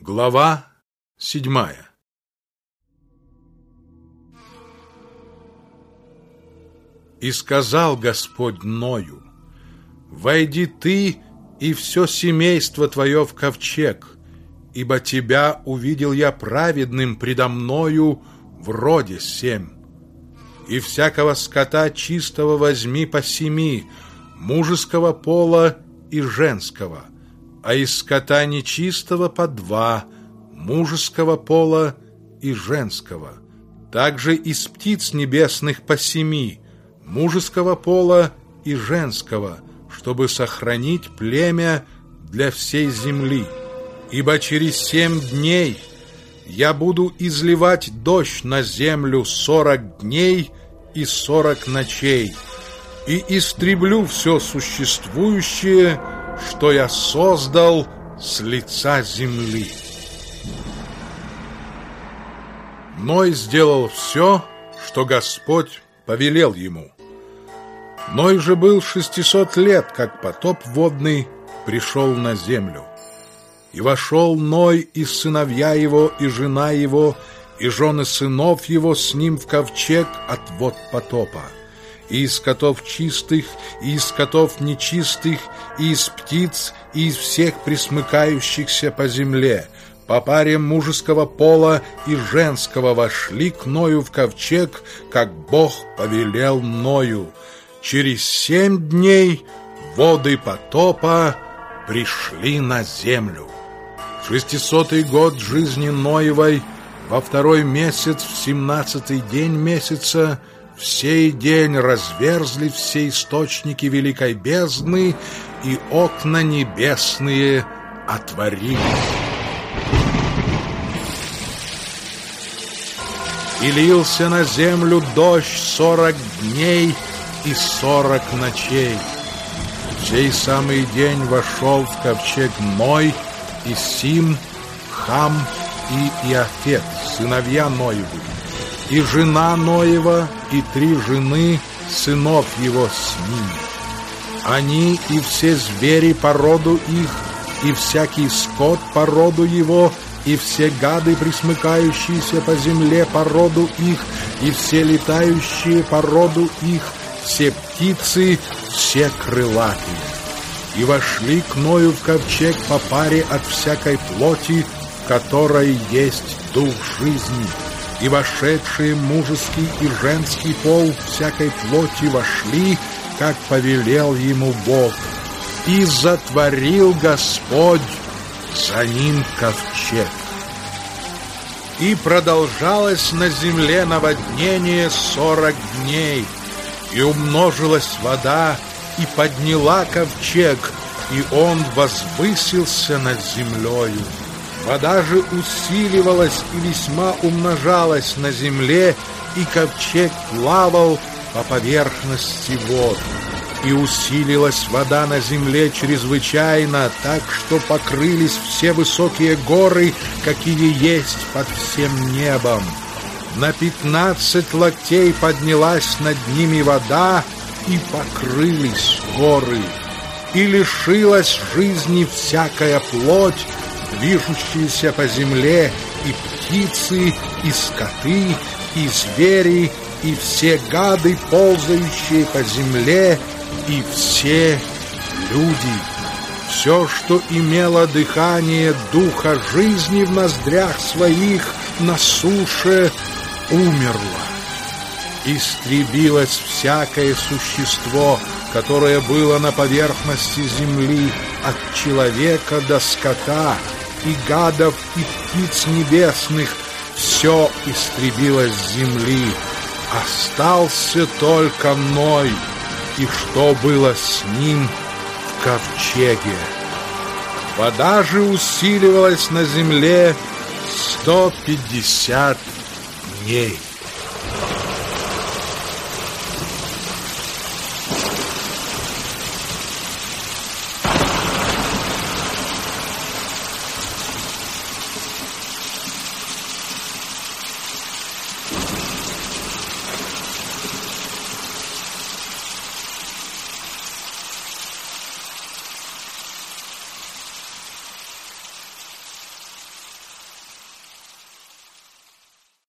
Глава 7. И сказал Господь Ною: «Войди ты и все семейство твое в ковчег, ибо тебя увидел я праведным предо мною в роде сем. И всякого скота чистого возьми по 7, мужеского пола и женского, а из скота нечистого по 2, мужеского пола и женского. Также из птиц небесных по 7, мужеского пола и женского, чтобы сохранить племя для всей земли. Ибо через 7 дней я буду изливать дождь на землю 40 дней и 40 ночей, и истреблю все существующее, что я создал с лица земли». Ной сделал все, что Господь повелел ему. Ной же был 600 лет, как потоп водный пришел на землю. И вошел Ной и сыновья его, и жена его, и жены сынов его с ним в ковчег от вод потопа. И из скотов чистых, и из скотов нечистых, и из птиц, и из всех пресмыкающихся по земле, по паре мужеского пола и женского вошли к Ною в ковчег, как Бог повелел Ною. Через 7 дней воды потопа пришли на землю. 600-й год жизни Ноевой, во 2-й месяц, в 17-й день месяца, в сей день разверзли все источники великой бездны, и окна небесные отворились. И лился на землю дождь 40 дней и 40 ночей. В сей самый день вошел в ковчег Ной, и Сим, Хам и Иафет, сыновья Ноевы, и жена Ноева, и 3 жены сынов его с ними. Они и все звери по роду их, и всякий скот по роду его, и все гады, пресмыкающиеся по земле по роду их, и все летающие по роду их, все птицы, все крылатые. И вошли к Ною в ковчег по паре от всякой плоти, в которой есть дух жизни. И вошедшие мужеский и женский пол всякой плоти вошли, как повелел ему Бог. И затворил Господь за ним ковчег. И продолжалось на земле наводнение 40 дней, и умножилась вода, и подняла ковчег, и он возвысился над землею. Вода же усиливалась и весьма умножалась на земле, и ковчег плавал по поверхности вод. И усилилась вода на земле чрезвычайно, так что покрылись все высокие горы, какие есть под всем небом. На 15 локтей поднялась над ними вода, и покрылись горы. И лишилась жизни всякая плоть, движущаяся по земле, и птицы, и скоты, и звери, и все гады, ползающие по земле, и все люди. Все, что имело дыхание духа жизни в ноздрях своих на суше, умерло. Истребилось всякое существо, которое было на поверхности земли, от человека до скота, и гадов, и птиц небесных, все истребилось с земли. Остался только Ной, и что было с ним в ковчеге. Вода же усиливалась на земле 150 дней.